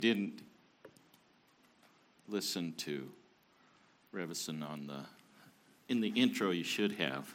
didn't listen to Revison in the intro, you should have.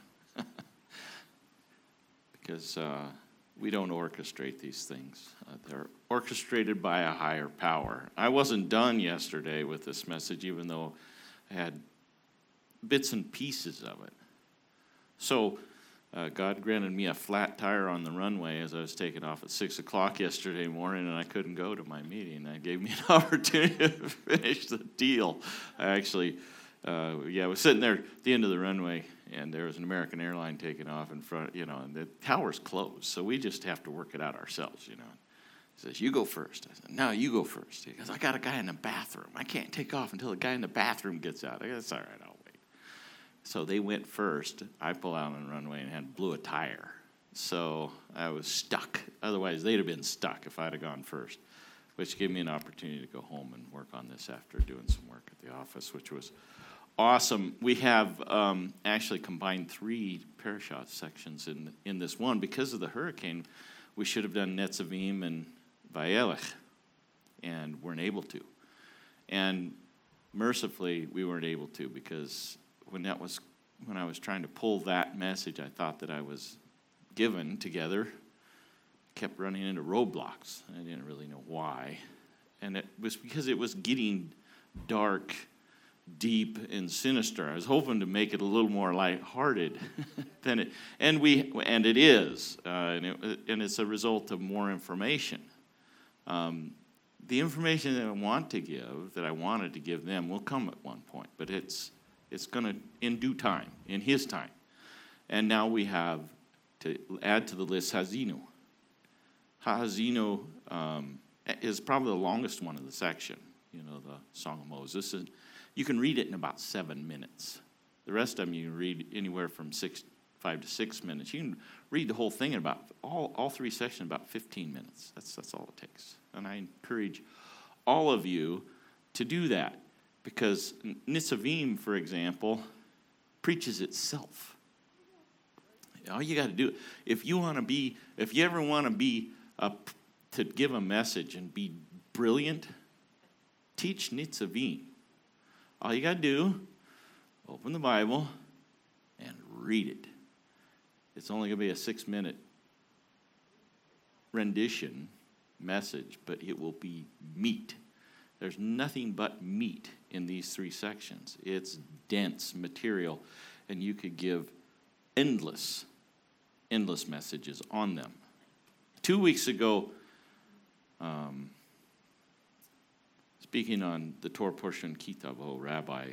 Because we don't orchestrate these things. They're orchestrated by a higher power. I wasn't done yesterday with this message, even though I had bits and pieces of it. So God granted me a flat tire on the runway as I was taking off at 6 o'clock yesterday morning, and I couldn't go to my meeting. That gave me an opportunity to finish the deal. I actually, I was sitting there at the end of the runway, and there was an American airline taking off in front, and the tower's closed, so we just have to work it out ourselves, He says, you go first. I said, no, you go first. He goes, I got a guy in the bathroom. I can't take off until the guy in the bathroom gets out. I go, that's all right, I'll wait. So they went first. I pulled out on the runway and blew a tire. So I was stuck. Otherwise, they'd have been stuck if I'd have gone first, which gave me an opportunity to go home and work on this after doing some work at the office, which was awesome. We have actually combined 3 parashot sections in this one. Because of the hurricane, we should have done Netzavim and Vayelech, and weren't able to. And mercifully, we weren't able to, because when I was trying to pull that message I thought that I was given together, kept running into roadblocks. I didn't really know why. And it was because it was getting dark, deep, and sinister. I was hoping to make it a little more lighthearted than it, and it is, and it's a result of more information. The information that I wanted to give them, will come at one point, but it's going to, in due time, in His time. And now we have to add to the list Hazino. Hazino is probably the longest one of the section, the Song of Moses. And you can read it in about 7 minutes. The rest of them you can read anywhere from 5 to 6 minutes. You can read the whole thing in about all 3 sections in about 15 minutes. That's all it takes. And I encourage all of you to do that, because Nitzavim, for example, preaches itself. All you got to do, if you ever want to be to give a message and be brilliant, teach Nitzavim. All you got to do, open the Bible and read it. It's only going to be a 6-minute rendition message, but it will be meat. There's nothing but meat in these 3 sections. It's dense material, and you could give endless messages on them. 2 weeks ago, speaking on the Torah portion, Kitavo, Rabbi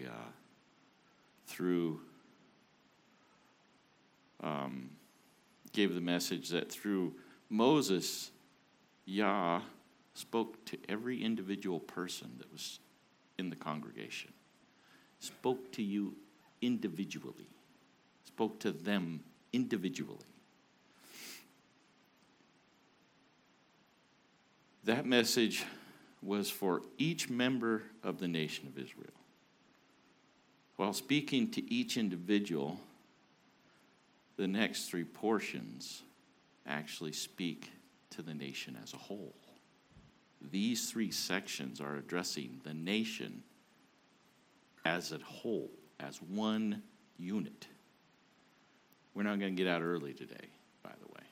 gave the message that through Moses, Yah spoke to every individual person that was in the congregation. Spoke to you individually. Spoke to them individually. That message was for each member of the nation of Israel. While speaking to each individual, the next 3 portions actually speak to the nation as a whole. These 3 sections are addressing the nation as a whole, as one unit. We're not going to get out early today, by the way.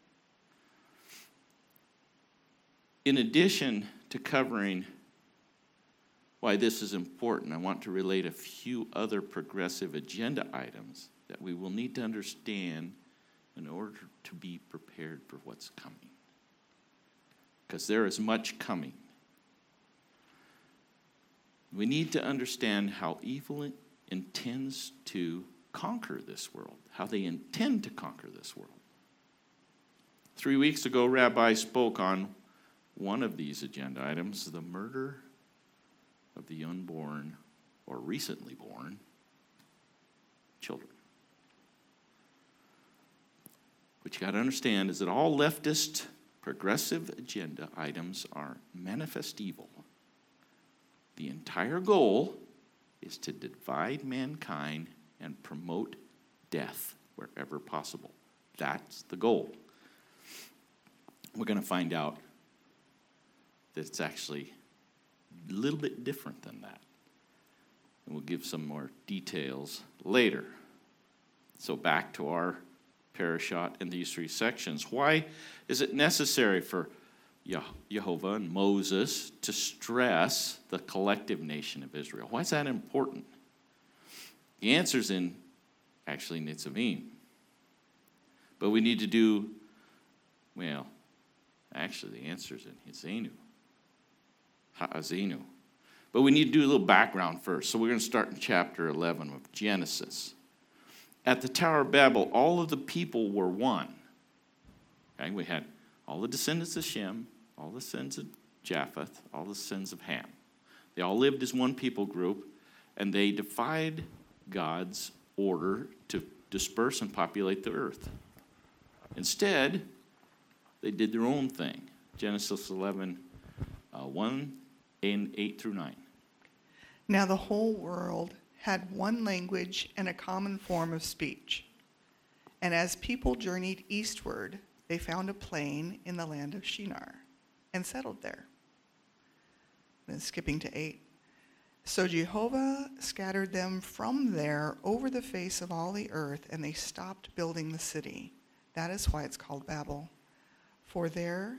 In addition to covering why this is important, I want to relate a few other progressive agenda items that we will need to understand in order to be prepared for what's coming. Because there is much coming. We need to understand how evil intends to conquer this world, how they intend to conquer this world. 3 weeks ago, Rabbi spoke on one of these agenda items, the murder of the unborn or recently born children. What you got to understand is that all leftist progressive agenda items are manifest evil. The entire goal is to divide mankind and promote death wherever possible. That's the goal. We're going to find out that it's actually a little bit different than that. And we'll give some more details later. So back to our parashot in these three sections. Why is it necessary for Jehovah and Moses to stress the collective nation of Israel? Why is that important? The answer's in Nitzavim. But we need to do, the answer's in Ha'azinu. But we need to do a little background first. So we're going to start in chapter 11 of Genesis. At the Tower of Babel, all of the people were one. Okay, we had all the descendants of Shem, all the sons of Japheth, all the sons of Ham. They all lived as one people group, and they defied God's order to disperse and populate the earth. Instead, they did their own thing. Genesis 11, 1 and 8 through 9. Now the whole world had one language and a common form of speech. And as people journeyed eastward, they found a plain in the land of Shinar and settled there. Then skipping to 8. So Jehovah scattered them from there over the face of all the earth, and they stopped building the city. That is why it's called Babel. For there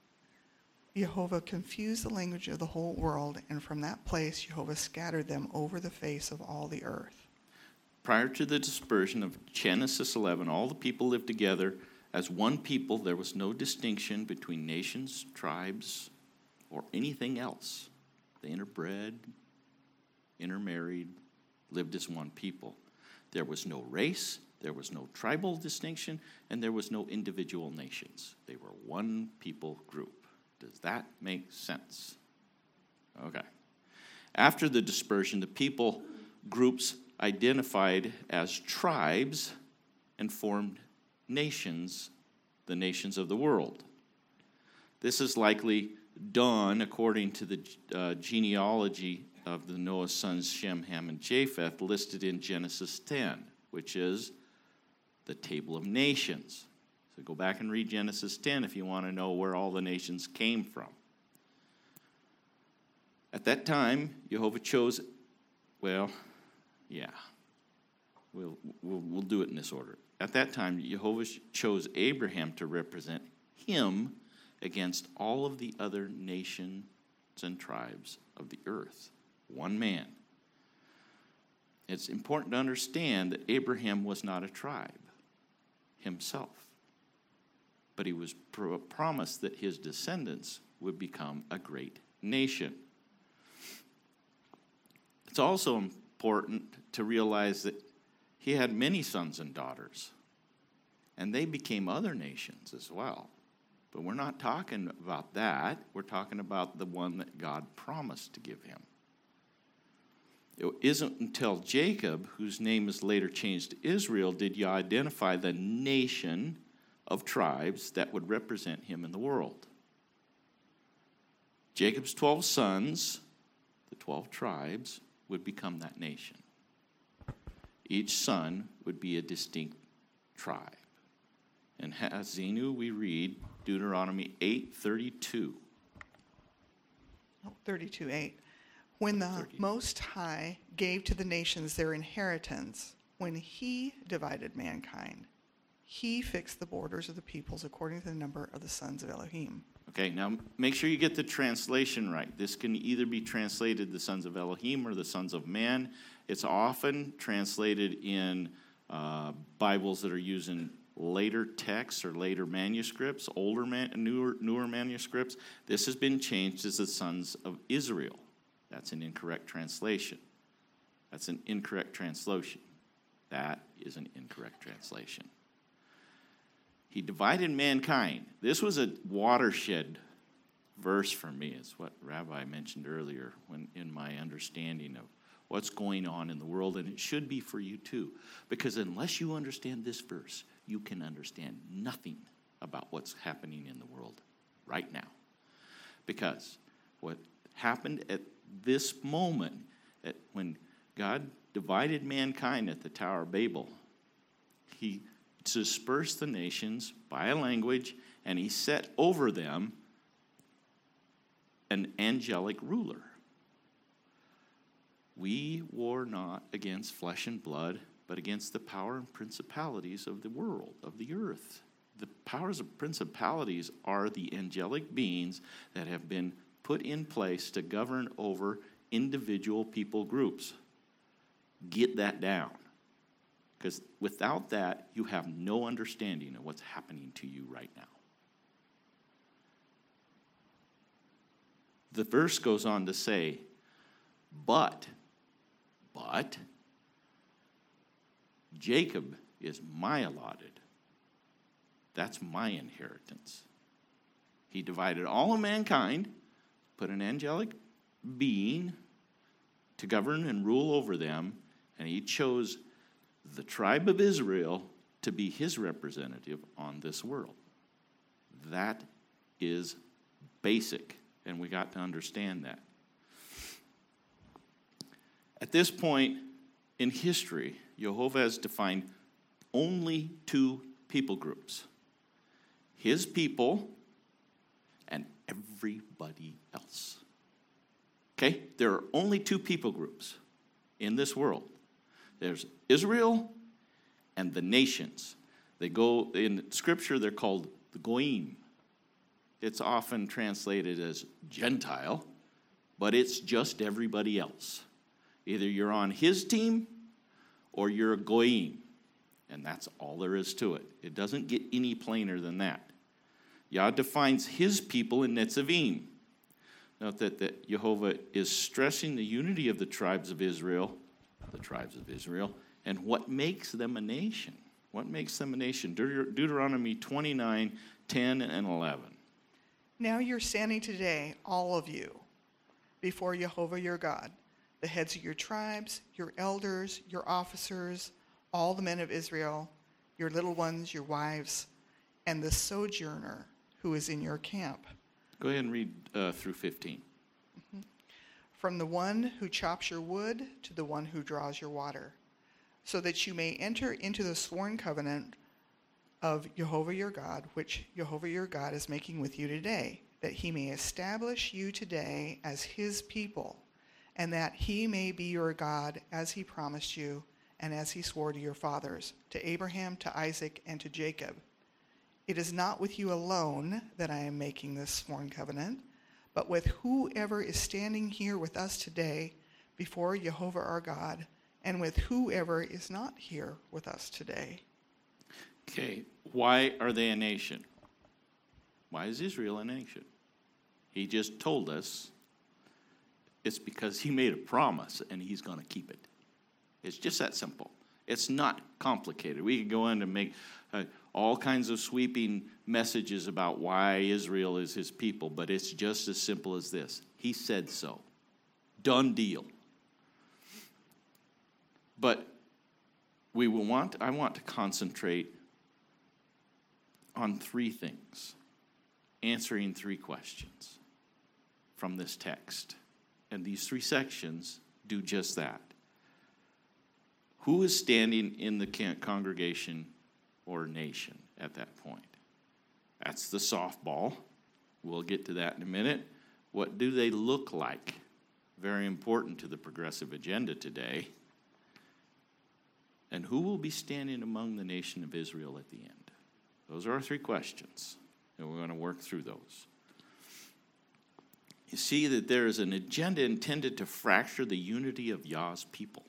Jehovah confused the language of the whole world, and from that place Jehovah scattered them over the face of all the earth. Prior to the dispersion of Genesis 11, all the people lived together as one people. There was no distinction between nations, tribes, or anything else. They interbred, intermarried, lived as one people. There was no race, there was no tribal distinction, and there was no individual nations. They were one people group. Does that make sense? Okay. After the dispersion, the people groups identified as tribes and formed nations, the nations of the world. This is likely done according to the genealogy of the Noah's sons Shem, Ham, and Japheth listed in Genesis 10, which is the table of nations. So go back and read Genesis 10 if you want to know where all the nations came from. At that time, Jehovah chose, we'll do it in this order. At that time, Jehovah chose Abraham to represent him against all of the other nations and tribes of the earth. One man. It's important to understand that Abraham was not a tribe himself, but he was promised that his descendants would become a great nation. It's also important to realize that he had many sons and daughters, and they became other nations as well. But we're not talking about that. We're talking about the one that God promised to give him. It isn't until Jacob, whose name is later changed to Israel, did you identify the nation of tribes that would represent him in the world. Jacob's 12 sons, the 12 tribes, would become that nation. Each son would be a distinct tribe. In Ha'azinu, we read Deuteronomy 8:32. 32:8. When the Most High gave to the nations their inheritance, when he divided mankind, he fixed the borders of the peoples according to the number of the sons of Elohim. Okay, now make sure you get the translation right. This can either be translated the sons of Elohim or the sons of man. It's often translated in Bibles that are using later texts or later manuscripts, newer manuscripts. This has been changed as the sons of Israel. That's an incorrect translation. That's an incorrect translation. That is an incorrect translation. He divided mankind. This was a watershed verse for me. It's what Rabbi mentioned earlier when in my understanding of what's going on in the world, and it should be for you too. Because unless you understand this verse, you can understand nothing about what's happening in the world right now. Because what happened at this moment, when God divided mankind at the Tower of Babel, he dispersed the nations by a language, and he set over them an angelic ruler. We war not against flesh and blood, but against the power and principalities of the world, of the earth. The powers of principalities are the angelic beings that have been put in place to govern over individual people groups. Get that down. Because without that, you have no understanding of what's happening to you right now. The verse goes on to say, but, Jacob is my allotted. That's my inheritance. He divided all of mankind, put an angelic being to govern and rule over them, and he chose the tribe of Israel to be his representative on this world. That is basic, and we got to understand that. At this point in history, Jehovah has defined only two people groups: his people and everybody else. Okay? There are only two people groups in this world. There's Israel and the nations. They go, in Scripture, they're called the Goyim. It's often translated as Gentile, but it's just everybody else. Either you're on his team or you're a Goyim, and that's all there is to it. It doesn't get any plainer than that. Yah defines his people in Netzavim. Note that Jehovah is stressing the unity of the tribes of Israel, and what makes them a nation. What makes them a nation? Deuteronomy 29, 10, and 11. Now you're standing today, all of you, before Jehovah your God, the heads of your tribes, your elders, your officers, all the men of Israel, your little ones, your wives, and the sojourner who is in your camp. Go ahead and read through 15. From the one who chops your wood to the one who draws your water, so that you may enter into the sworn covenant of Jehovah your God, which Jehovah your God is making with you today, that he may establish you today as his people, and that he may be your God as he promised you and as he swore to your fathers, to Abraham, to Isaac, and to Jacob. It is not with you alone that I am making this sworn covenant, but with whoever is standing here with us today before Jehovah our God, and with whoever is not here with us today. Okay, why are they a nation? Why is Israel a nation? He just told us it's because he made a promise and he's going to keep it. It's just that simple. It's not complicated. We could go in and make all kinds of sweeping messages about why Israel is his people, but it's just as simple as this. He said so. Done deal. But I want to concentrate on three things, answering three questions from this text. And these three sections do just that. Who is standing in the congregation or nation at that point? That's the softball. We'll get to that in a minute. What do they look like? Very important to the progressive agenda today. And who will be standing among the nation of Israel at the end? Those are our three questions, and we're going to work through those. You see that there is an agenda intended to fracture the unity of Yah's people.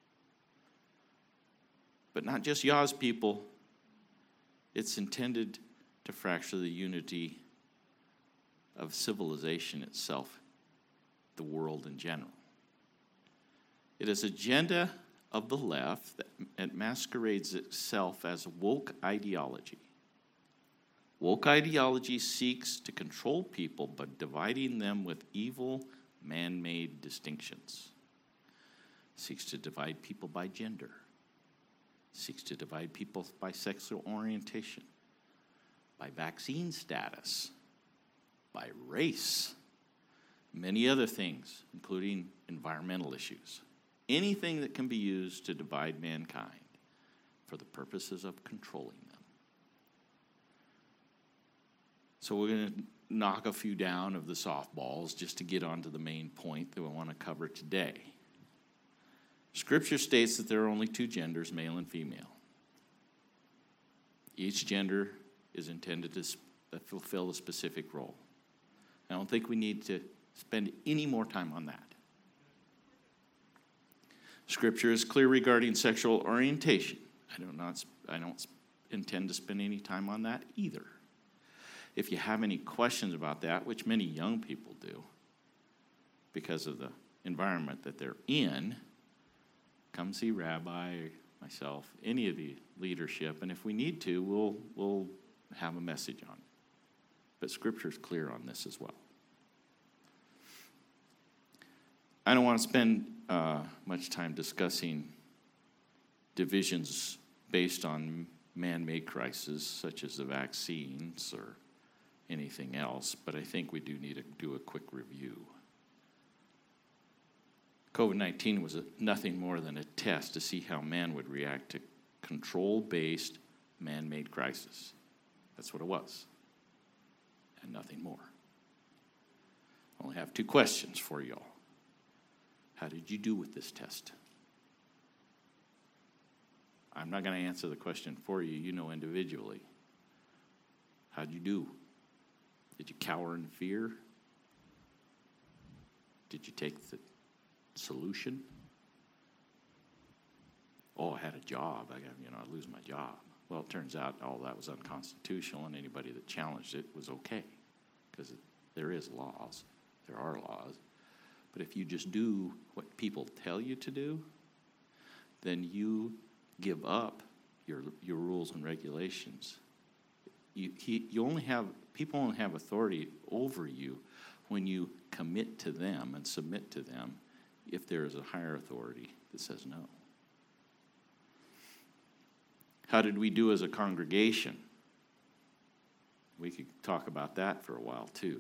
But not just Yah's people, it's intended to fracture the unity of civilization itself, the world in general. It is agenda of the left that masquerades itself as woke ideology. Woke ideology seeks to control people by dividing them with evil, man-made distinctions. Seeks to divide people by gender. Seeks to divide people by sexual orientation, by vaccine status, by race, many other things, including environmental issues. Anything that can be used to divide mankind for the purposes of controlling them. So we're going to knock a few down of the softballs just to get onto the main point that we want to cover today. Scripture states that there are only two genders, male and female. Each gender is intended to fulfill a specific role. I don't think we need to spend any more time on that. Scripture is clear regarding sexual orientation. I don't intend to spend any time on that either. If you have any questions about that, which many young people do, because of the environment that they're in, come see Rabbi, myself, any of the leadership, and if we need to, we'll have a message on it. But Scripture is clear on this as well. I don't want to spend much time discussing divisions based on man-made crises, such as the vaccines or anything else, but I think we do need to do a quick review. COVID-19 was nothing more than a test to see how man would react to control-based, man-made crisis. That's what it was, and nothing more. I only have two questions for you all. How did you do with this test? I'm not going to answer the question for you. You know individually. How'd you do? Did you cower in fear? Did you take the solution? Oh, I had a job. I'd lose my job. Well, it turns out all that was unconstitutional, and anybody that challenged it was okay, because there is laws. There are laws. But if you just do what people tell you to do, then you give up your rules and regulations. People only have authority over you when you commit to them and submit to them if there is a higher authority that says no. How did we do as a congregation? We could talk about that for a while too.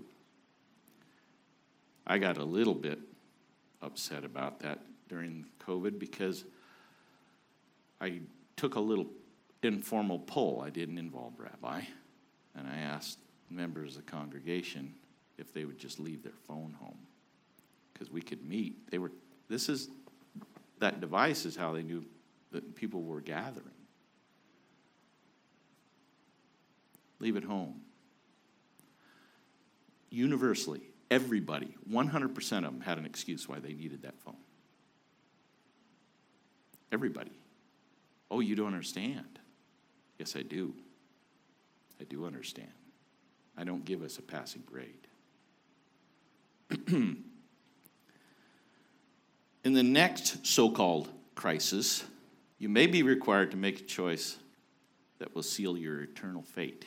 I got a little bit upset about that during COVID because I took a little informal poll. I didn't involve Rabbi, and I asked members of the congregation if they would just leave their phone home because we could meet. That device is how they knew that people were gathering. Leave it home. Universally, everybody, 100% of them had an excuse why they needed that phone. Everybody. Oh, you don't understand. Yes, I do. I do understand. I don't give us a passing grade. In the next so-called crisis, you may be required to make a choice that will seal your eternal fate.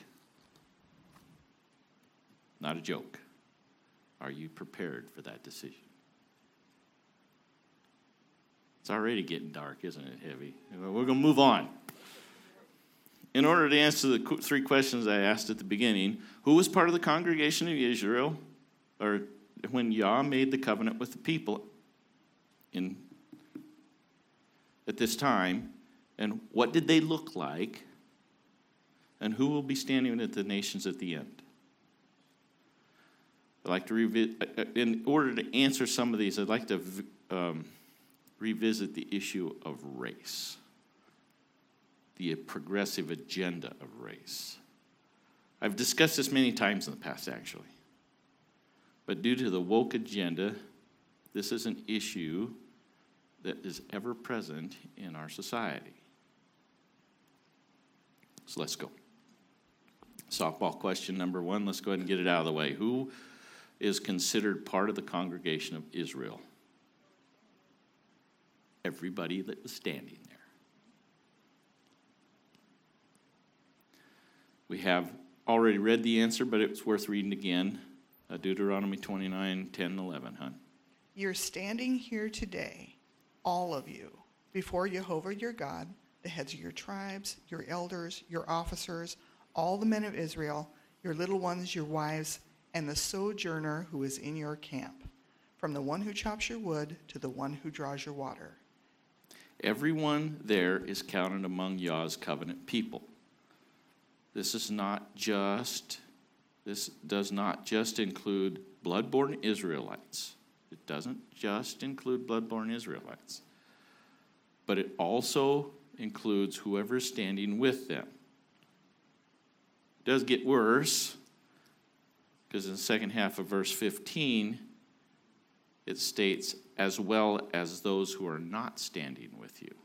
Not a joke. Are you prepared for that decision? It's already getting dark, isn't it, Heavy? We're going to move on. In order to answer the three questions I asked at the beginning, who was part of the congregation of Israel, or when Yah made the covenant with the people at this time, and what did they look like, and who will be standing at the nations at the end? I'd like to in order to answer some of these, I'd like to revisit the issue of race, the progressive agenda of race. I've discussed this many times in the past, actually. But due to the woke agenda, this is an issue that is ever present in our society. So let's go. Softball question number one. Let's go ahead and get it out of the way. Who is considered part of the congregation of Israel? Everybody that was standing there. We have already read the answer, but it's worth reading again. Deuteronomy 29, 10, 11, hon. You're standing here today, all of you, before Jehovah your God, the heads of your tribes, your elders, your officers, all the men of Israel, your little ones, your wives, and the sojourner who is in your camp, from the one who chops your wood to the one who draws your water. Everyone there is counted among Yah's covenant people. This does not just include blood-born Israelites. It doesn't just include blood-born Israelites. but it also includes whoever is standing with them. It does get worse, because in the second half of verse 15, it states, as well as those who are not standing with you.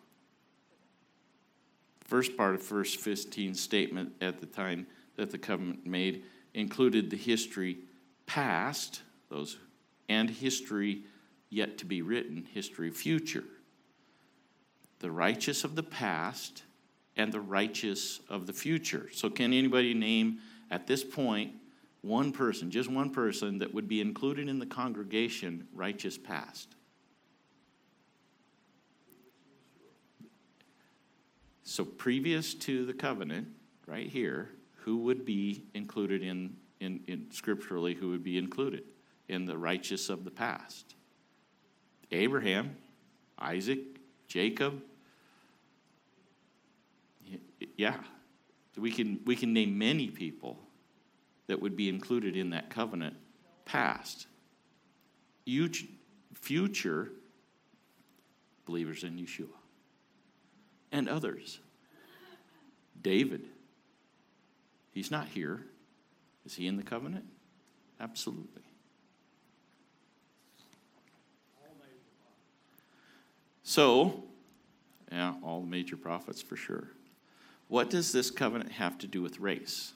First part of verse 15 statement at the time that the covenant made included the history past, those, and history yet to be written, history future. The righteous of the past and the righteous of the future. So can anybody name at this point one person, just one person, that would be included in the congregation righteous past? So previous to the covenant, right here, who would be included in scripturally, who would be included in the righteous of the past? Abraham, Isaac, Jacob. Yeah, we can name many people that would be included in that covenant past. Future believers in Yeshua. And others. David. He's not here. Is he in the covenant? Absolutely. So, yeah, all the major prophets for sure. What does this covenant have to do with race?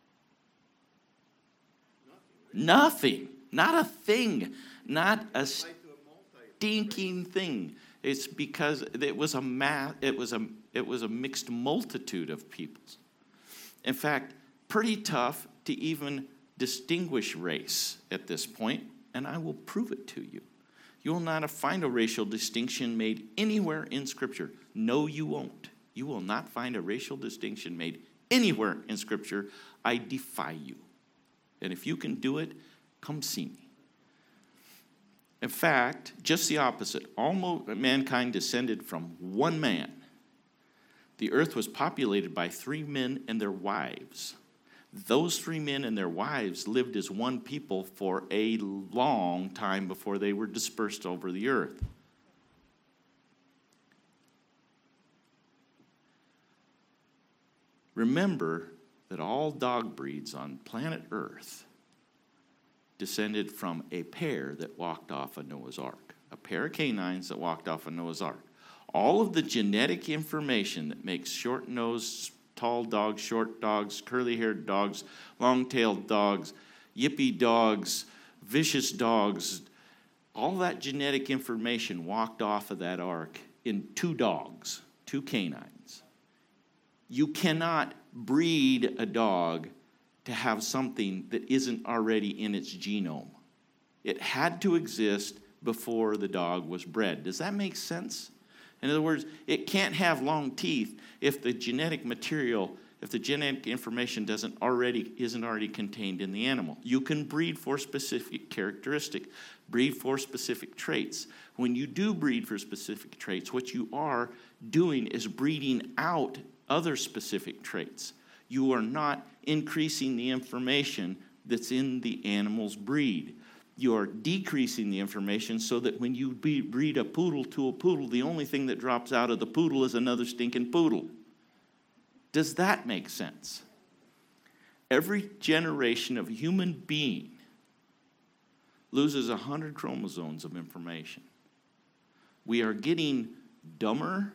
Nothing. Not a thing. Not a stinking thing. It's because it was a mixed multitude of peoples. In fact, pretty tough to even distinguish race at this point, and I will prove it to you. You will not find a racial distinction made anywhere in Scripture. No, you won't. You will not find a racial distinction made anywhere in Scripture. I defy you. And if you can do it, come see me. In fact, just the opposite. All mankind descended from one man. The earth was populated by 3 men and their wives. Those 3 men and their wives lived as one people for a long time before they were dispersed over the earth. Remember that all dog breeds on planet Earth descended from a pair that walked off of Noah's Ark. A pair of canines that walked off of Noah's Ark. All of the genetic information that makes short-nosed, tall dogs, short dogs, curly-haired dogs, long-tailed dogs, yippy dogs, vicious dogs, all that genetic information walked off of that ark in 2 dogs, 2 canines. You cannot breed a dog to have something that isn't already in its genome. It had to exist before the dog was bred. Does that make sense? In other words, it can't have long teeth if the genetic material, if the genetic information isn't already contained in the animal. You can breed for specific characteristic, breed for specific traits. When you do breed for specific traits, what you are doing is breeding out other specific traits. You are not increasing the information that's in the animal's breed. You are decreasing the information so that when you breed a poodle to a poodle, the only thing that drops out of the poodle is another stinking poodle. Does that make sense? Every generation of human being loses 100 chromosomes of information. We are getting dumber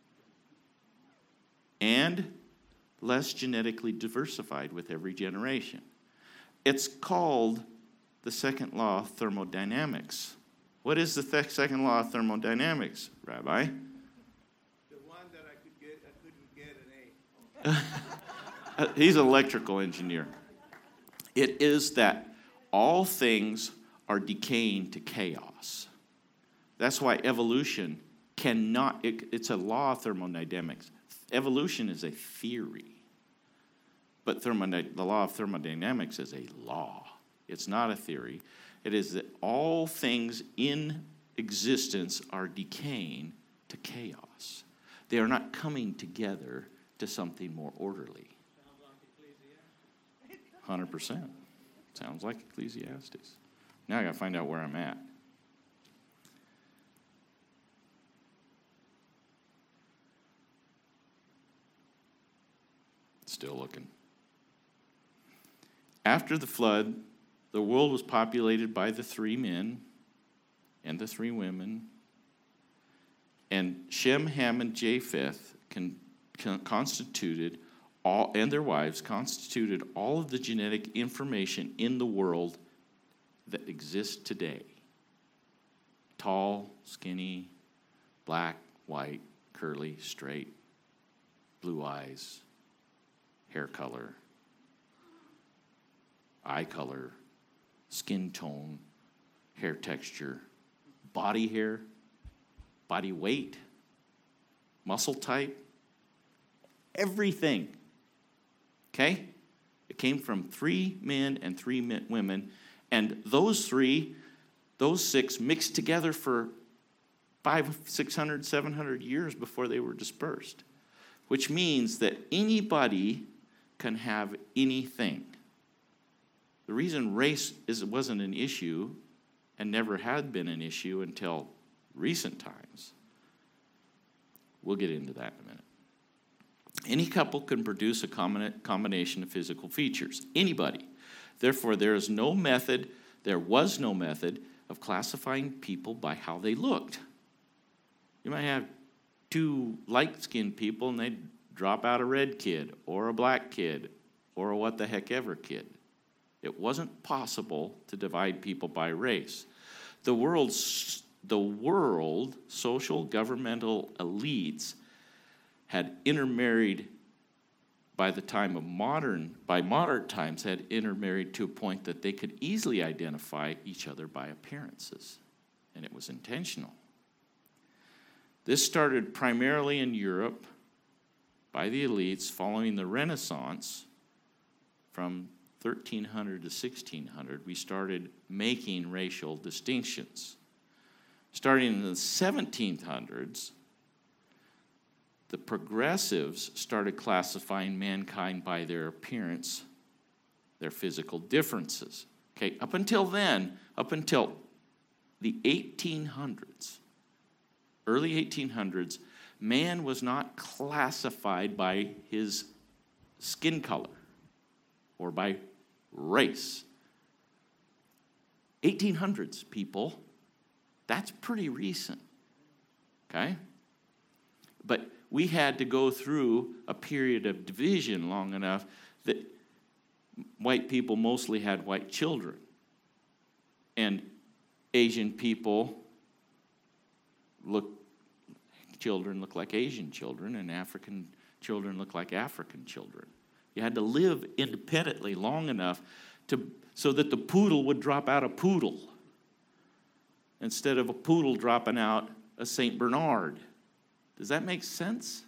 and less genetically diversified with every generation. It's called the second law of thermodynamics. What is the second law of thermodynamics, Rabbi? The one that I couldn't get an A. He's an electrical engineer. It is that all things are decaying to chaos. That's why evolution cannot, it's a law of thermodynamics. Evolution is a theory. But the law of thermodynamics is a law. It's not a theory. It is that all things in existence are decaying to chaos. They are not coming together to something more orderly. Sounds like Ecclesiastes. 100%. Sounds like Ecclesiastes. Now I got to find out where I'm at. Still looking. After the flood, the world was populated by the 3 men and the 3 women. And Shem, Ham, and Japheth constituted all, and their wives constituted all of the genetic information in the world that exists today. Tall, skinny, black, white, curly, straight, blue eyes, hair color, eye color, skin tone, hair texture, body hair, body weight, muscle type, everything. Okay? It came from 3 men and 3 women, and those 6 mixed together for 500, 600, 700 years before they were dispersed, which means that anybody can have anything. The reason race wasn't an issue and never had been an issue until recent times, we'll get into that in a minute. Any couple can produce a combination of physical features. Anybody. Therefore, there was no method of classifying people by how they looked. You might have 2 light-skinned people and they drop out a red kid or a black kid or a what the heck ever kid. It wasn't possible to divide people by race. The world, social governmental elites had intermarried by modern times, had intermarried to a point that they could easily identify each other by appearances, and it was intentional. This started primarily in Europe by the elites following the Renaissance. From 1300 to 1600, we started making racial distinctions. Starting in the 1700s, the progressives started classifying mankind by their appearance, their physical differences. Okay, up until the 1800s, early 1800s, man was not classified by his skin color or by race. 1800s, people, that's pretty recent, okay? But we had to go through a period of division long enough that white people mostly had white children. And Asian children look like Asian children, and African children look like African children. You had to live independently long enough so that the poodle would drop out a poodle instead of a poodle dropping out a St. Bernard. Does that make sense?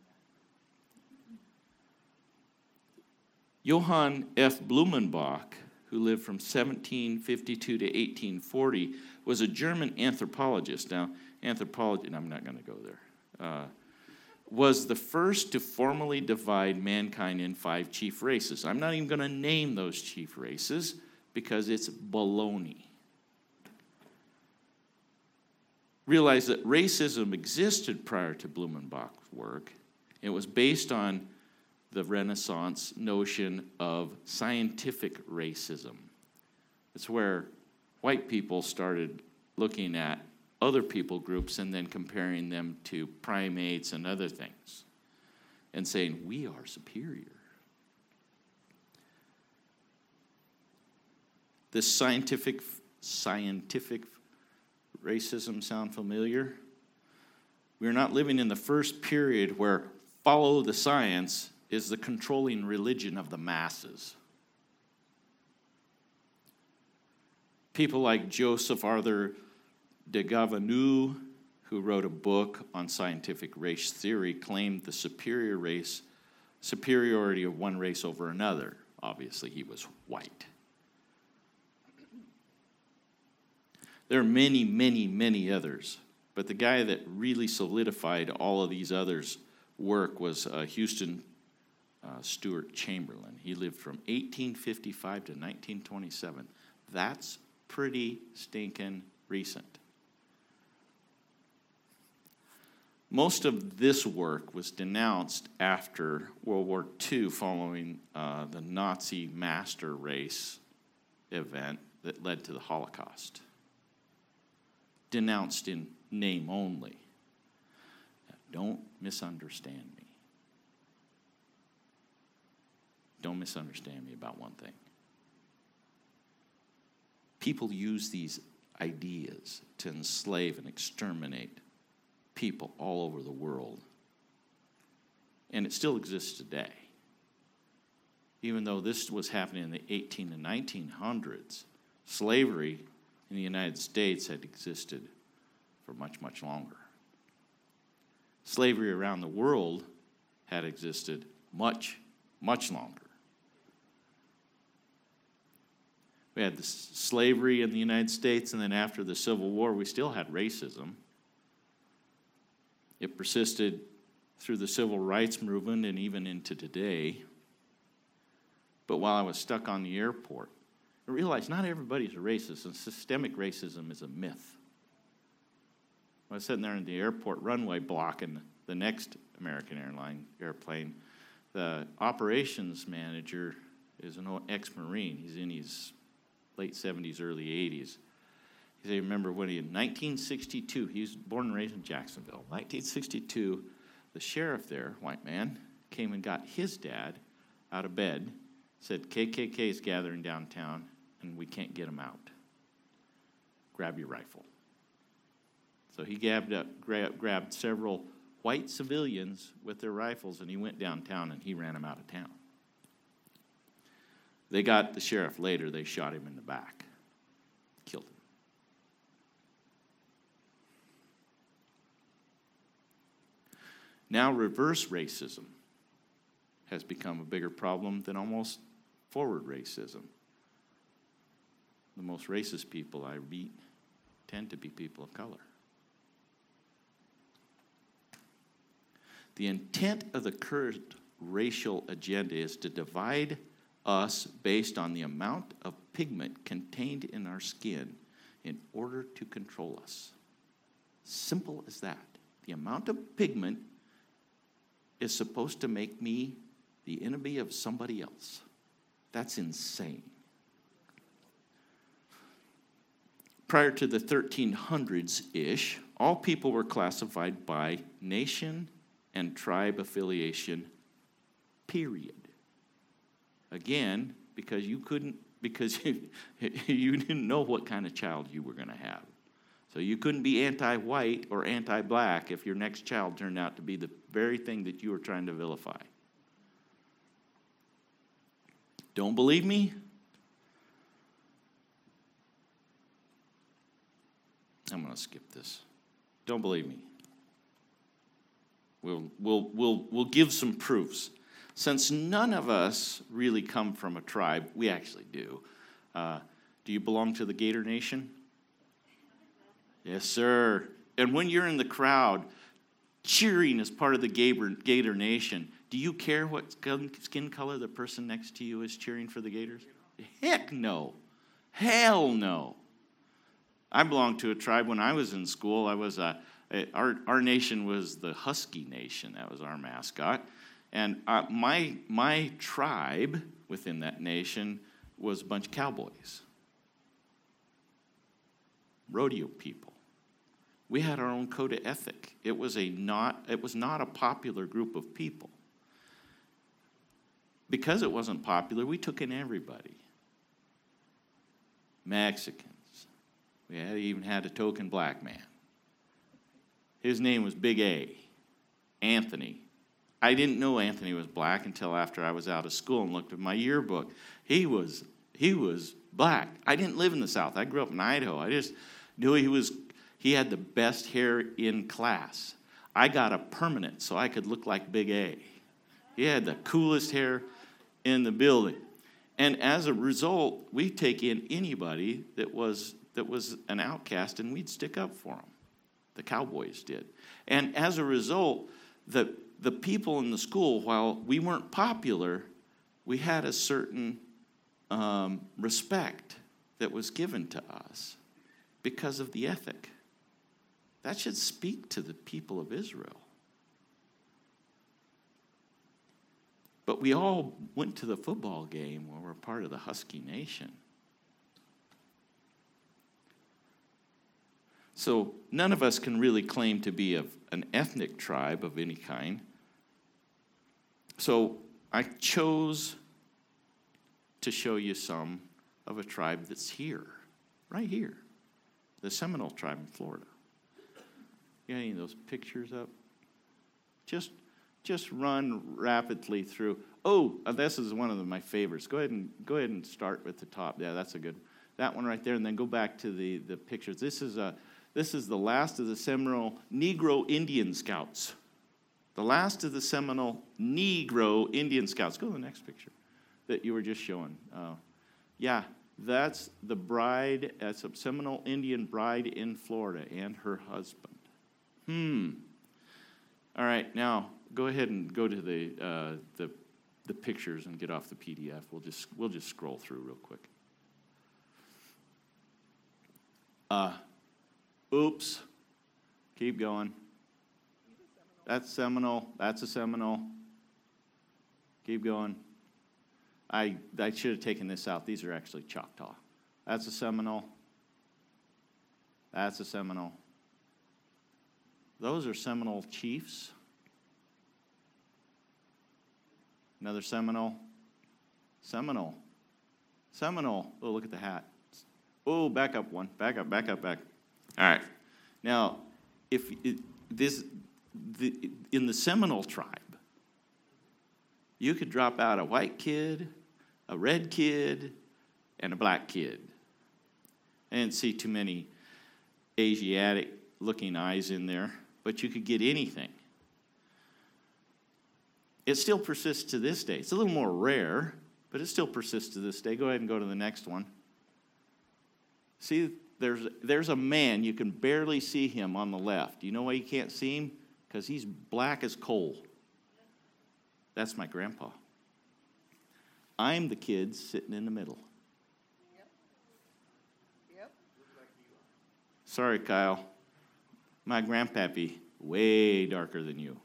Johann F. Blumenbach, who lived from 1752 to 1840, was a German anthropologist. Now, anthropology, and I'm not going to go there, was the first to formally divide mankind in 5 chief races. I'm not even going to name those chief races because it's baloney. Realize that racism existed prior to Blumenbach's work. It was based on the Renaissance notion of scientific racism. It's where white people started looking at other people groups and then comparing them to primates and other things and saying, we are superior. This scientific racism sound familiar? We're not living in the first period where follow the science is the controlling religion of the masses. People like Joseph Arthur de Gavanau, who wrote a book on scientific race theory, claimed the superiority of one race over another. Obviously, he was white. There are many, many, many others, but the guy that really solidified all of these others' work was Houston Stewart Chamberlain. He lived from 1855 to 1927. That's pretty stinking recent. Most of this work was denounced after World War II following the Nazi master race event that led to the Holocaust. Denounced in name only. Now, don't misunderstand me. Don't misunderstand me about one thing. People use these ideas to enslave and exterminate people all over the world. And it still exists today. Even though this was happening in the 18 and 1900s, slavery in the United States had existed for much, much longer. Slavery around the world had existed much, much longer. We had the slavery in the United States, and then after the Civil War, we still had racism. It persisted through the civil rights movement and even into today. But while I was stuck on the airport, I realized not everybody's a racist, and systemic racism is a myth. I was sitting there in the airport runway blocking the next American airline airplane. The operations manager is an ex-Marine. He's in his late 70s, early 80s. He said, remember when in 1962, he was born and raised in Jacksonville. 1962, the sheriff there, white man, came and got his dad out of bed, said, KKK is gathering downtown, and we can't get them out. Grab your rifle. So he grabbed several white civilians with their rifles, and he went downtown, and he ran them out of town. They got the sheriff later. They shot him in the back, killed him. Now reverse racism has become a bigger problem than almost forward racism. The most racist people I meet tend to be people of color. The intent of the current racial agenda is to divide us based on the amount of pigment contained in our skin in order to control us. Simple as that. The amount of pigment is supposed to make me the enemy of somebody else. That's insane. Prior to the 1300s-ish, all people were classified by nation and tribe affiliation, period. Again, because you didn't know what kind of child you were going to have. So you couldn't be anti-white or anti-black if your next child turned out to be the very thing that you were trying to vilify. Don't believe me? I'm going to skip this. Don't believe me. We'll give some proofs. Since none of us really come from a tribe, we actually do. Do you belong to the Gator Nation? Yes, sir. And when you're in the crowd cheering as part of the Gator Nation, do you care what skin color the person next to you is cheering for the Gators? Heck no. Hell no. I belonged to a tribe when I was in school. Our nation was the Husky Nation. That was our mascot. And my tribe within that nation was a bunch of cowboys, rodeo people. We had our own code of ethic. It was not a popular group of people. Because it wasn't popular, we took in everybody. Mexicans. We even had a token black man. His name was Big A, Anthony. I didn't know Anthony was black until after I was out of school and looked at my yearbook. He was black. I didn't live in the South. I grew up in Idaho. I just knew he had the best hair in class. I got a permanent so I could look like Big A. He had the coolest hair in the building. And as a result, we take in anybody that was an outcast, and we'd stick up for them. The cowboys did. And as a result, the people in the school, while we weren't popular, we had a certain respect that was given to us because of the ethic. That should speak to the people of Israel. But we all went to the football game where we're part of the Husky Nation. So none of us can really claim to be of an ethnic tribe of any kind. So I chose to show you some of a tribe that's here, right here, the Seminole tribe in Florida. You got any of those pictures up? Just run rapidly through. Oh, this is one of my favorites. Go ahead and start with the top. Yeah, that's a good. That one right there, and then go back to the pictures. This is the last of the Seminole Negro Indian Scouts. The last of the Seminole Negro Indian Scouts. Go to the next picture that you were just showing. Yeah, that's the bride. That's a Seminole Indian bride in Florida and her husband. All right, now go ahead and go to the pictures and get off the PDF. We'll just scroll through real quick. Oops. Keep going. That's Seminole. That's a Seminole. Keep going. I should have taken this out. These are actually Choctaw. That's a Seminole. That's a Seminole. Those are Seminole chiefs. Another Seminole. Seminole. Seminole. Oh, look at the hat. Oh, back up one. Back up. All right. Now, in the Seminole tribe, you could drop out a white kid, a red kid, and a black kid. I didn't see too many Asiatic-looking eyes in there, but you could get anything. It still persists to this day. It's a little more rare, but it still persists to this day. Go ahead and go to the next one. See, there's a man, you can barely see him on the left. You know why you can't see him? Because he's black as coal. That's my grandpa. I'm the kid sitting in the middle. Yep. Sorry, Kyle. My grandpappy, way darker than you.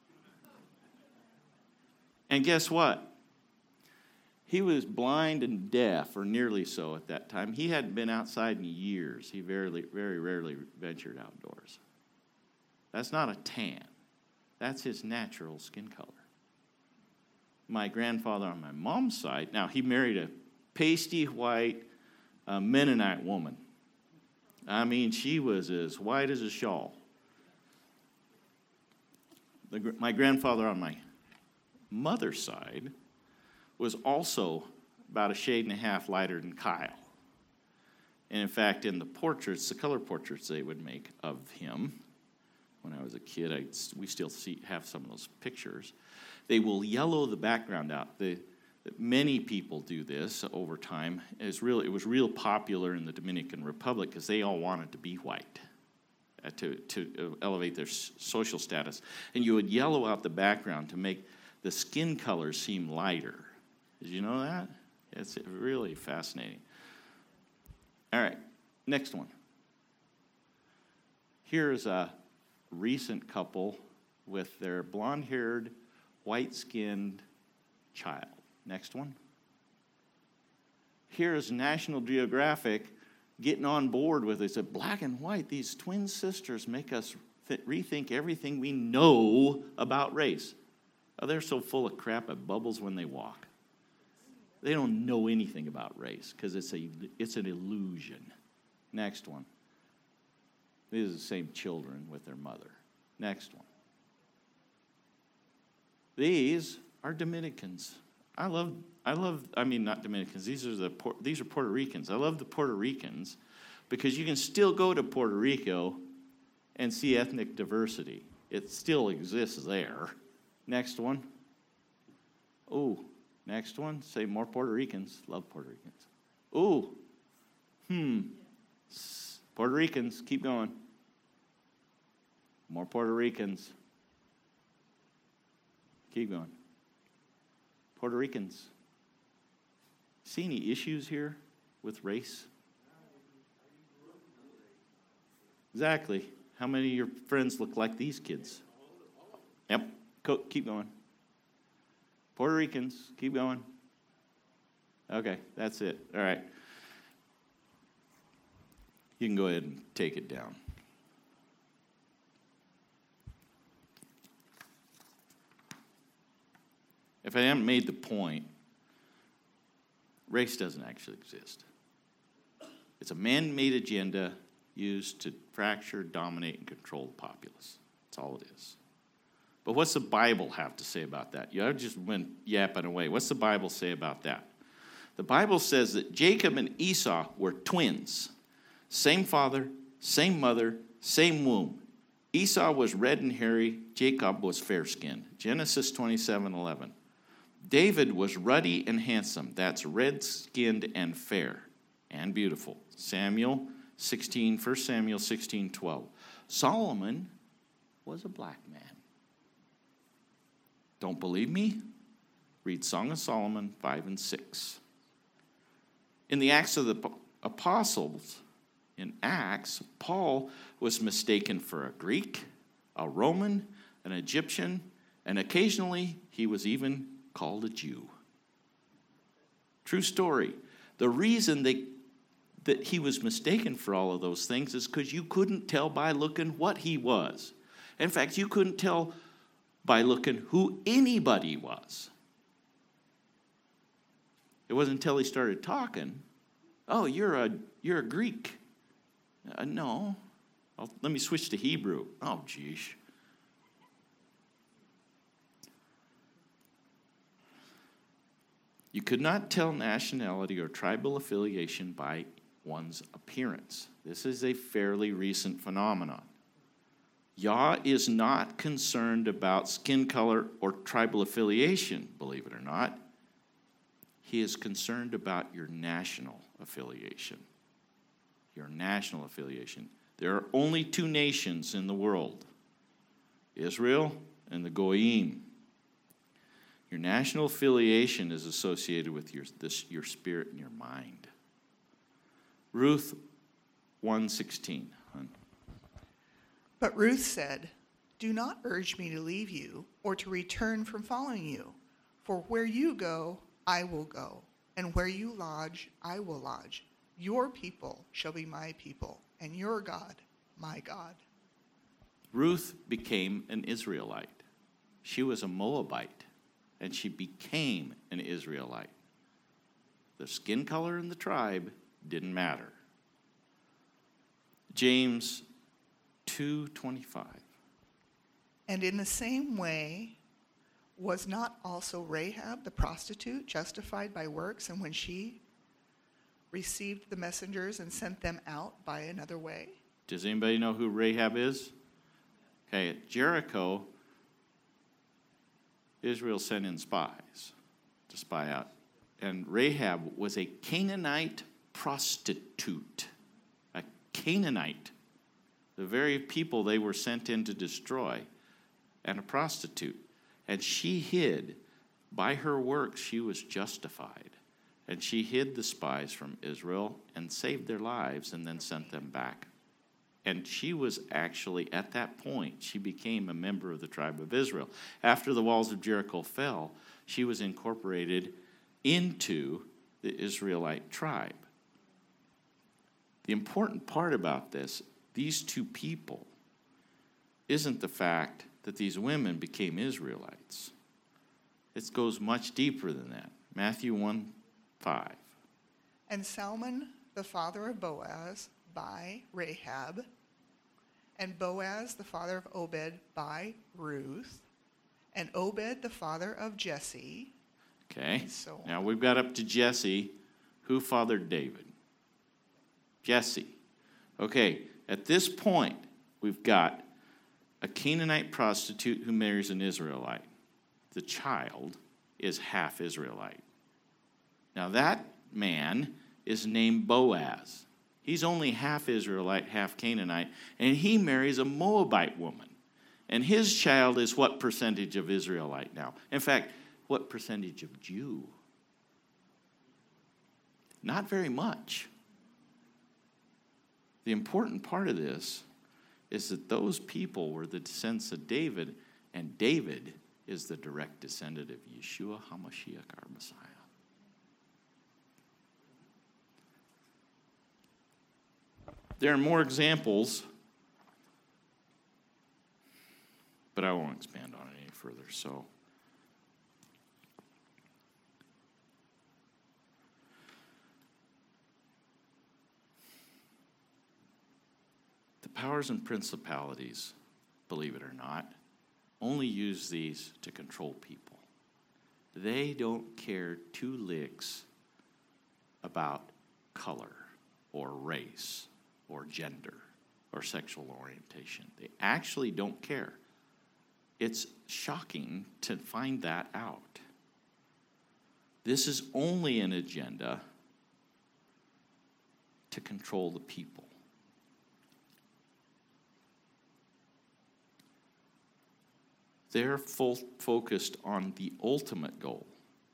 And guess what? He was blind and deaf, or nearly so at that time. He hadn't been outside in years. He very rarely ventured outdoors. That's not a tan. That's his natural skin color. My grandfather on my mom's side, now he married a pasty white Mennonite woman. I mean, she was as white as a shawl. My grandfather on my mother's side was also about a shade and a half lighter than Kyle. And in fact, in the portraits, the color portraits they would make of him, when I was a kid, we still have some of those pictures. They will yellow the background out. Many people do this over time. It was real popular in the Dominican Republic because they all wanted to be white to elevate their social status. And you would yellow out the background to make the skin color seem lighter. Did you know that? It's really fascinating. All right, next one. Here's a recent couple with their blonde-haired, white-skinned child. Next one. Here's National Geographic getting on board with it. They said, black and white, these twin sisters make us rethink everything we know about race. Oh, they're so full of crap, it bubbles when they walk. They don't know anything about race because it's an illusion. Next one. These are the same children with their mother. Next one. These are Dominicans. Not Dominicans. These are Puerto Ricans. I love the Puerto Ricans because you can still go to Puerto Rico and see ethnic diversity. It still exists there. Next one. Oh, next one. Say more Puerto Ricans. Love Puerto Ricans. Oh, Puerto Ricans. Keep going. More Puerto Ricans. Keep going. Puerto Ricans. See any issues here with race? Exactly. How many of your friends look like these kids? Yep. Keep going. Puerto Ricans. Keep going. Okay, that's it. All right. You can go ahead and take it down. If I hadn't made the point, race doesn't actually exist. It's a man-made agenda used to fracture, dominate, and control the populace. That's all it is. But what's the Bible have to say about that? You just went yapping away. What's the Bible say about that? The Bible says that Jacob and Esau were twins. Same father, same mother, same womb. Esau was red and hairy. Jacob was fair-skinned. Genesis 27:11. David was ruddy and handsome. That's red-skinned and fair and beautiful. 1 Samuel 16:12. Solomon was a black man. Don't believe me? Read Song of Solomon 5 and 6. In the Acts of the Apostles, in Acts, Paul was mistaken for a Greek, a Roman, an Egyptian, and occasionally he was even called a Jew. True story. The reason that he was mistaken for all of those things is because you couldn't tell by looking what he was. In fact, you couldn't tell by looking who anybody was. It wasn't until he started talking, oh, you're a Greek. No. Let me switch to Hebrew. Oh, geez. You could not tell nationality or tribal affiliation by one's appearance. This is a fairly recent phenomenon. Yah is not concerned about skin color or tribal affiliation, believe it or not. He is concerned about your national affiliation. Your national affiliation. There are only two nations in the world, Israel and the Goyim. Your national affiliation is associated with your spirit and your mind. Ruth 1:16. But Ruth said, "Do not urge me to leave you or to return from following you. For where you go, I will go, and where you lodge, I will lodge. Your people shall be my people, and your God, my God." Ruth became an Israelite. She was a Moabite, and she became an Israelite. The skin color and the tribe didn't matter. James 2:25. And in the same way, was not also Rahab the prostitute justified by works, and when she received the messengers and sent them out by another way? Does anybody know who Rahab is? Okay, at Jericho, Israel sent in spies to spy out. And Rahab was a Canaanite prostitute. A Canaanite. The very people they were sent in to destroy. And a prostitute. And she hid. By her works, she was justified. And she hid the spies from Israel and saved their lives and then sent them back. And she was actually, at that point, she became a member of the tribe of Israel. After the walls of Jericho fell, she was incorporated into the Israelite tribe. The important part about this, these two people, isn't the fact that these women became Israelites. It goes much deeper than that. Matthew 1:5. And Salmon, the father of Boaz, by Rahab, and Boaz, the father of Obed, by Ruth, and Obed, the father of Jesse. Okay, So now we've got up to Jesse. Who fathered David? Jesse. Okay, at this point, we've got a Canaanite prostitute who marries an Israelite. The child is half Israelite. Now that man is named Boaz. He's only half Israelite, half Canaanite, and he marries a Moabite woman. And his child is what percentage of Israelite now? In fact, what percentage of Jew? Not very much. The important part of this is that those people were the descendants of David, and David is the direct descendant of Yeshua HaMashiach, our Messiah. There are more examples, but I won't expand on it any further. So, the powers and principalities, believe it or not, only use these to control people. They don't care two licks about color or race or gender or sexual orientation. They actually don't care. It's shocking to find that out. This is only an agenda to control the people. They're focused on the ultimate goal.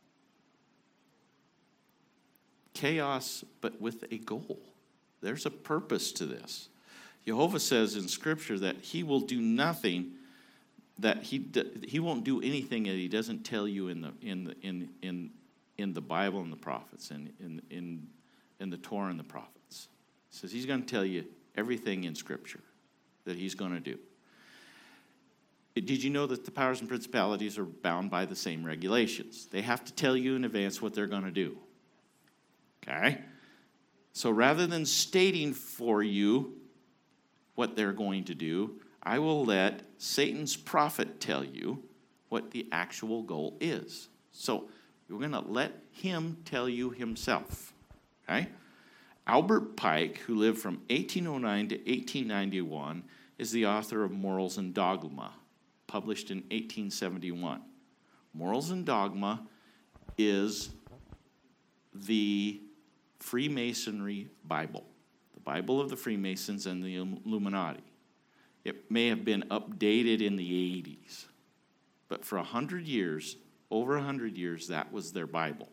Chaos, but with a goal. There's a purpose to this. Jehovah says in Scripture that he will do nothing, that he won't do anything that he doesn't tell you in the Bible and the prophets, and in the Torah and the prophets. He says he's going to tell you everything in Scripture that he's going to do. Did you know that the powers and principalities are bound by the same regulations? They have to tell you in advance what they're going to do. Okay? So rather than stating for you what they're going to do, I will let Satan's prophet tell you what the actual goal is. So we're going to let him tell you himself. Okay? Albert Pike, who lived from 1809 to 1891, is the author of Morals and Dogma, published in 1871. Morals and Dogma is the Freemasonry Bible, the Bible of the Freemasons and the Illuminati. It may have been updated in the 80s, but for 100 years, over 100 years, that was their Bible.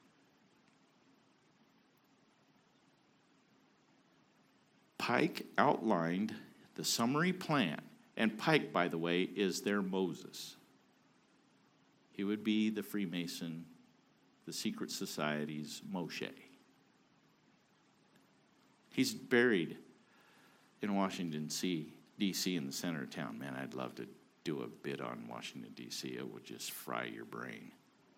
Pike outlined the summary plan, and Pike, by the way, is their Moses. He would be the Freemason, the secret society's Moshe. He's buried in Washington, D.C., in the center of town. Man, I'd love to do a bit on Washington, D.C. It would just fry your brain.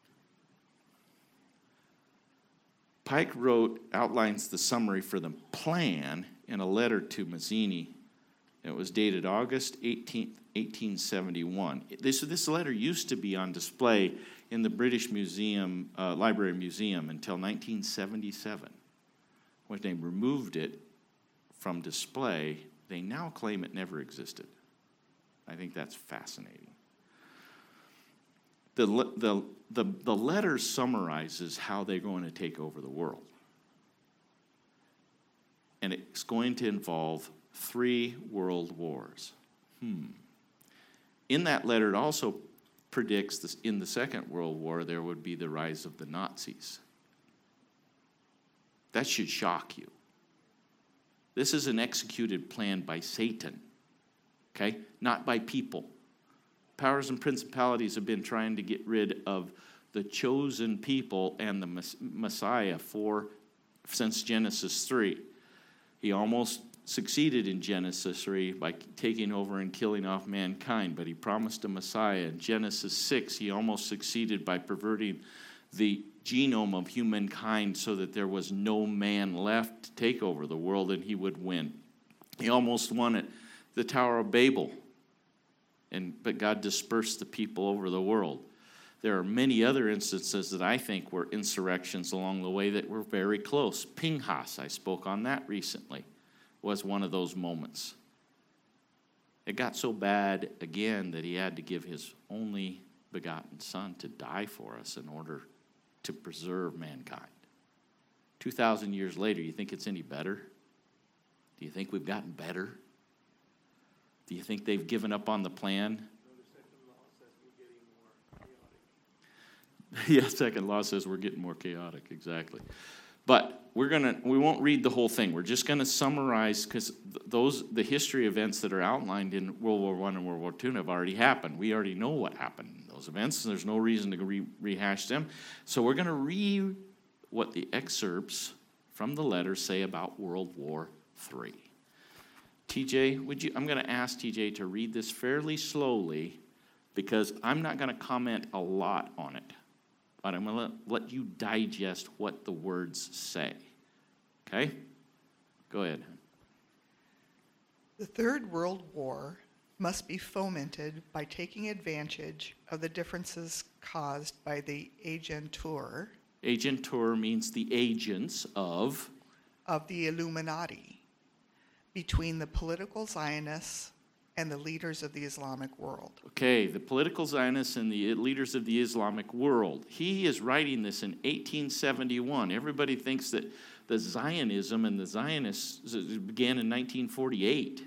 Pike outlines the summary for the plan in a letter to Mazzini. It was dated August 18th, 1871. This letter used to be on display in the British Museum, Library Museum until 1977. When they removed it from display, they now claim it never existed. I think that's fascinating. The letter summarizes how they're going to take over the world. And it's going to involve 3 world wars. In that letter, it also predicts this, in the Second World War, there would be the rise of the Nazis. That should shock you. This is an executed plan by Satan, okay? Not by people. Powers and principalities have been trying to get rid of the chosen people and the Messiah since Genesis 3. He almost succeeded in Genesis 3 by taking over and killing off mankind, but he promised a Messiah. In Genesis 6, he almost succeeded by perverting the genome of humankind so that there was no man left to take over the world and he would win. He almost won at the Tower of Babel, but God dispersed the people over the world. There are many other instances that I think were insurrections along the way that were very close. Pinchas, I spoke on that recently, was one of those moments. It got so bad again that he had to give his only begotten son to die for us in order to preserve mankind. 2,000 years later, you think it's any better? Do you think we've gotten better? Do you think they've given up on the plan? Yeah, second law says we're getting more chaotic, exactly. But we won't read the whole thing. We're just gonna summarize, because the history events that are outlined in World War I and World War II have already happened. We already know what happened in those events, and there's no reason to rehash them. So we're gonna read what the excerpts from the letters say about World War III. TJ, I'm gonna ask TJ to read this fairly slowly, because I'm not gonna comment a lot on it, but I'm gonna let you digest what the words say. Okay? Go ahead. The Third World War must be fomented by taking advantage of the differences caused by the agentur Agentur means the agents of the Illuminati between the political Zionists and the leaders of the Islamic world. Okay, the political Zionists and the leaders of the Islamic world. He is writing this in 1871. Everybody thinks that the Zionism and the Zionists began in 1948.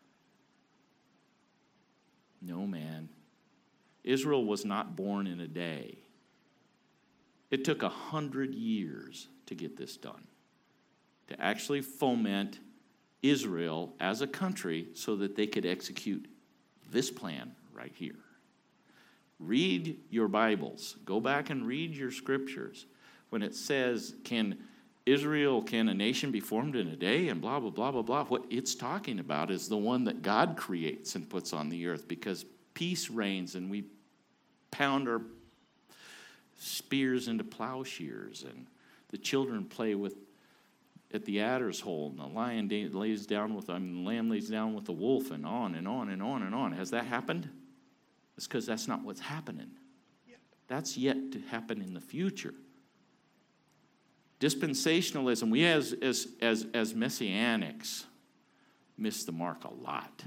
No, man. Israel was not born in a day. It took 100 years to get this done, to actually foment Israel as a country so that they could execute this plan right here. Read your Bibles. Go back and read your scriptures. When it says, can a nation be formed in a day, and blah, blah, blah, blah, blah, what it's talking about is the one that God creates and puts on the earth, because peace reigns and we pound our spears into plowshares, and the children play at the adder's hole, and the lamb lays down with the wolf, and on and on and on and on. Has that happened? It's because that's not what's happening. That's yet to happen in the future. Dispensationalism, we as Messianics miss the mark a lot.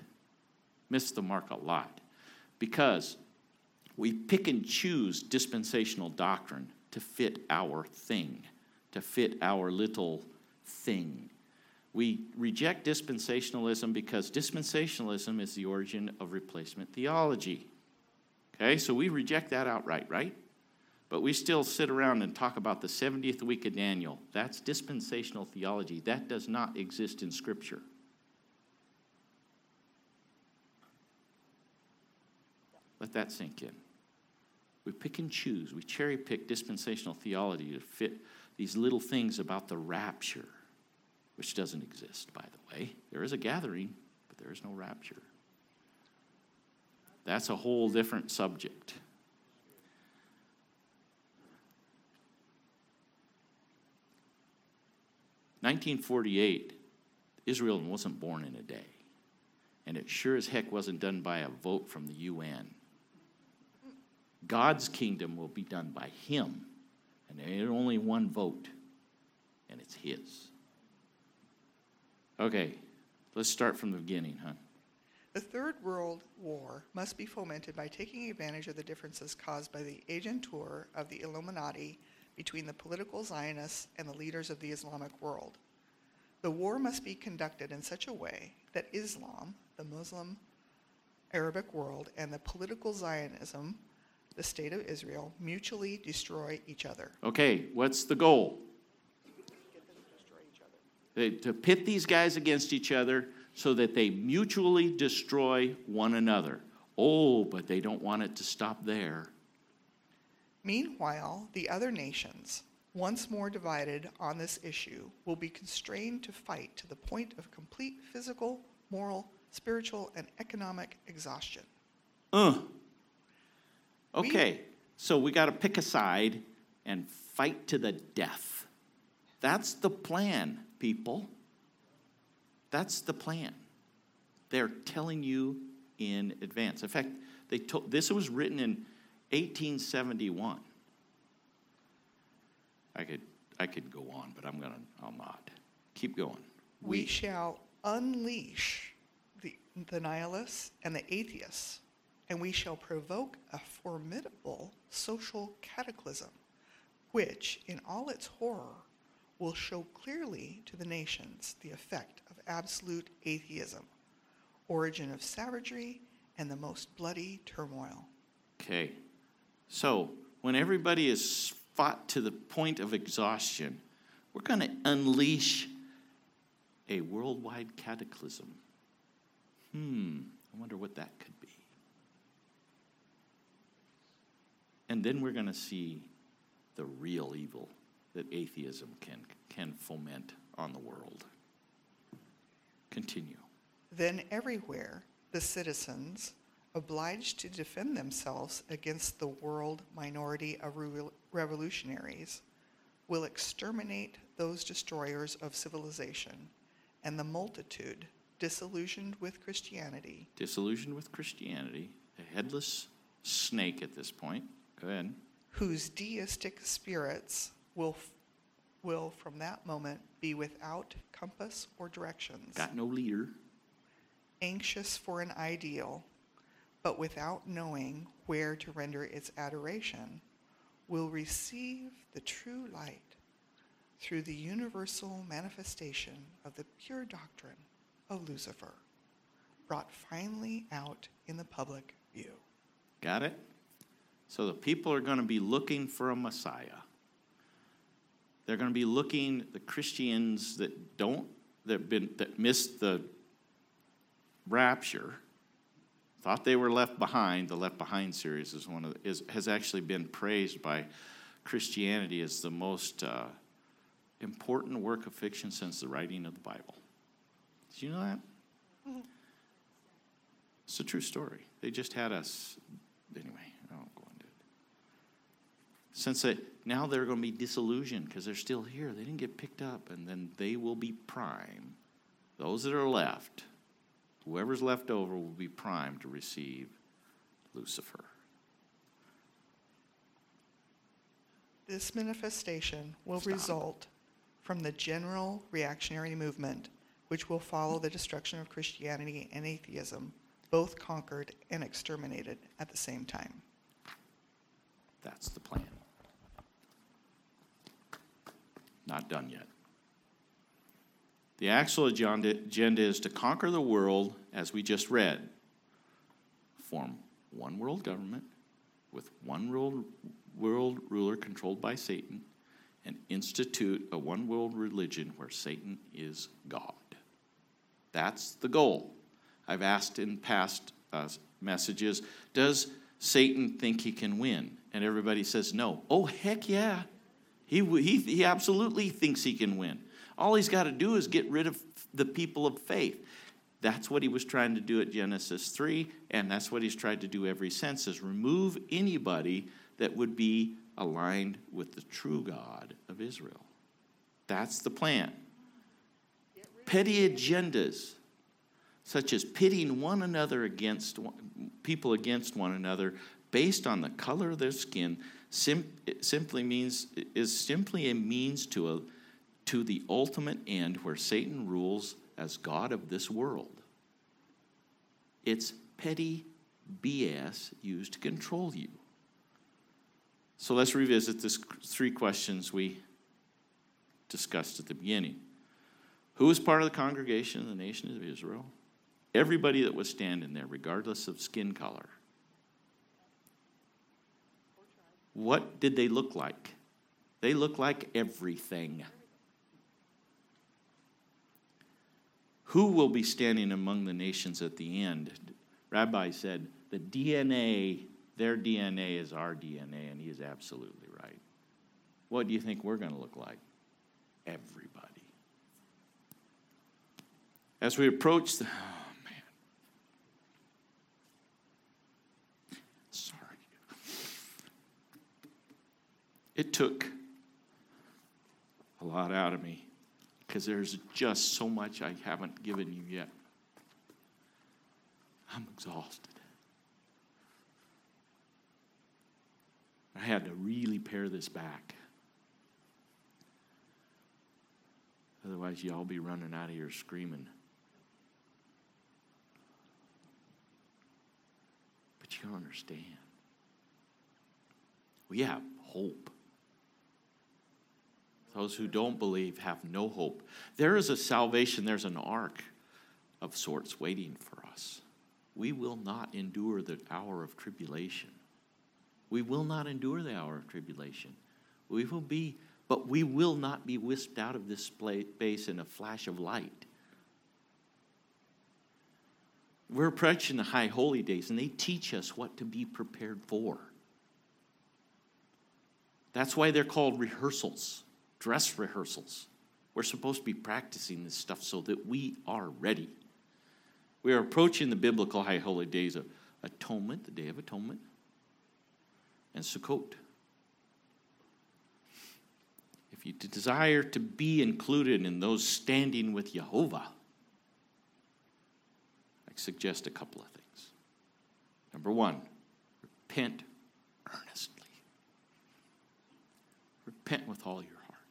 Because we pick and choose dispensational doctrine to fit our thing, to fit our little thing. We reject dispensationalism because dispensationalism is the origin of replacement theology. Okay, so we reject that outright, right? But we still sit around and talk about the 70th week of Daniel. That's dispensational theology. That does not exist in Scripture. Let that sink in. We pick and choose. We cherry pick dispensational theology to fit these little things about the rapture, which doesn't exist, by the way. There is a gathering, but there is no rapture. That's a whole different subject. In 1948, Israel wasn't born in a day. And it sure as heck wasn't done by a vote from the UN. God's kingdom will be done by him. And there's only one vote, and it's his. Okay, let's start from the beginning, huh? The Third World War must be fomented by taking advantage of the differences caused by the agentur of the Illuminati between the political Zionists and the leaders of the Islamic world. The war must be conducted in such a way that Islam, the Muslim Arabic world, and the political Zionism, the state of Israel, mutually destroy each other. Okay, what's the goal? Get them to destroy each other. To pit these guys against each other so that they mutually destroy one another. Oh, but they don't want it to stop there. Meanwhile, the other nations, once more divided on this issue, will be constrained to fight to the point of complete physical, moral, spiritual, and economic exhaustion. Okay, so we got to pick a side and fight to the death. That's the plan, people. That's the plan. They're telling you in advance. In fact, this was written in 1871. I could go on, but I'll not. Keep going. We shall unleash the nihilists and the atheists, and we shall provoke a formidable social cataclysm, which, in all its horror, will show clearly to the nations the effect of absolute atheism, origin of savagery, and the most bloody turmoil. Okay, so when everybody is fought to the point of exhaustion, We're going to unleash a worldwide cataclysm. I wonder what that could be. And then we're going to see the real evil that atheism can foment on the world. Continue. Then everywhere the citizens, obliged to defend themselves against the world minority of revolutionaries, will exterminate those destroyers of civilization, and the multitude, disillusioned with Christianity, a headless snake at this point. Go ahead. whose deistic spirits will from that moment be without compass or directions, Got no leader. anxious for an ideal, but without knowing where to render its adoration, will receive the true light through the universal manifestation of the pure doctrine of Lucifer, brought finally out in the public view. Got it? So the people are going to be looking for a Messiah. They're going to be looking, the Christians that missed the rapture, thought they were left behind. The Left Behind series has actually been praised by Christianity as the most important work of fiction since the writing of the Bible. Did you know that? Mm-hmm. It's a true story. They just had us, anyway, I won't go into it. Now they're going to be disillusioned because they're still here. They didn't get picked up, and then they will be prime. Those that are left, whoever's left over will be primed to receive Lucifer. This manifestation will Stop. result from the general reactionary movement, which will follow the destruction of Christianity and atheism, both conquered and exterminated at the same time. That's the plan. Not done yet. The actual agenda is to conquer the world, as we just read, form one world government with one world ruler controlled by Satan, and institute a one world religion where Satan is God. That's the goal. I've asked in past messages, does Satan think he can win? And everybody says no. Oh, heck yeah. He absolutely thinks he can win. All he's got to do is get rid of the people of faith. That's what he was trying to do at Genesis 3, and that's what he's tried to do ever since, is remove anybody that would be aligned with the true God of Israel. That's the plan. Petty agendas, such as pitting one another against people against one another based on the color of their skin, simply a means to the ultimate end where Satan rules as God of this world. It's petty BS used to control you. So let's revisit these three questions we discussed at the beginning. Who was part of the congregation of the nation of Israel? Everybody that was standing there, regardless of skin color. What did they look like? They looked like everything. Who will be standing among the nations at the end? Rabbi said, the DNA, their DNA is our DNA, and he is absolutely right. What do you think we're going to look like? Everybody. As we approach sorry. It took a lot out of me because there's just so much I haven't given you yet. I'm exhausted. I had to really pare this back. Otherwise, y'all be running out of here screaming. But you don't understand. We have hope. Those who don't believe have no hope. There is a salvation, there's an ark of sorts waiting for us. We will not endure the hour of tribulation. We will not endure the hour of tribulation. We will be But we will not be whisked out of this space in a flash of light. We're approaching the high holy days, and they teach us what to be prepared for. That's why they're called rehearsals, dress rehearsals. We're supposed to be practicing this stuff so that we are ready. We are approaching the biblical high holy days of atonement, the Day of Atonement, and Sukkot. If you desire to be included in those standing with Jehovah, I suggest a couple of things. Number one, repent earnestly. Repent with all your heart.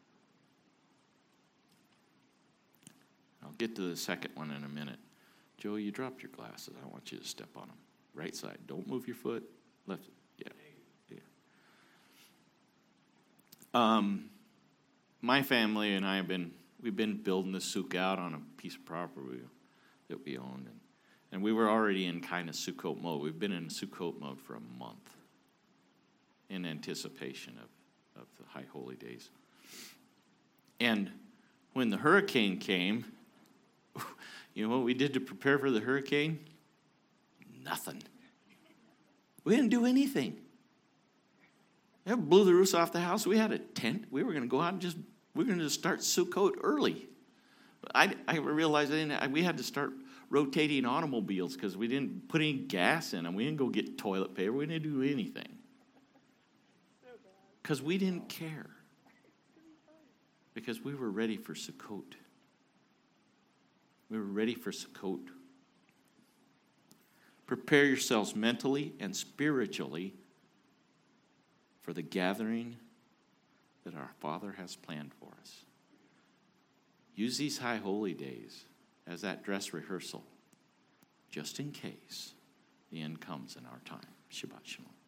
I'll get to the second one in a minute. Joe, you dropped your glasses. I want you to step on them. Right side. Don't move your foot. Left. Yeah. My family and I we've been building the souk out on a piece of property that we owned, and we were already in kind of Sukkot mode. We've been in Sukkot mode for a month in anticipation of the high holy days. And when the hurricane came, you know what we did to prepare for the hurricane? Nothing. We didn't do anything. It blew the roofs off the house. We had a tent. We were going to go out and we're going to start Sukkot early. I realized we had to start rotating automobiles because we didn't put any gas in them. We didn't go get toilet paper. We didn't do anything. Because we didn't care. Because we were ready for Sukkot. We were ready for Sukkot. Prepare yourselves mentally and spiritually for the gathering that our Father has planned for us. Use these high holy days as that dress rehearsal, just in case the end comes in our time. Shabbat Shalom.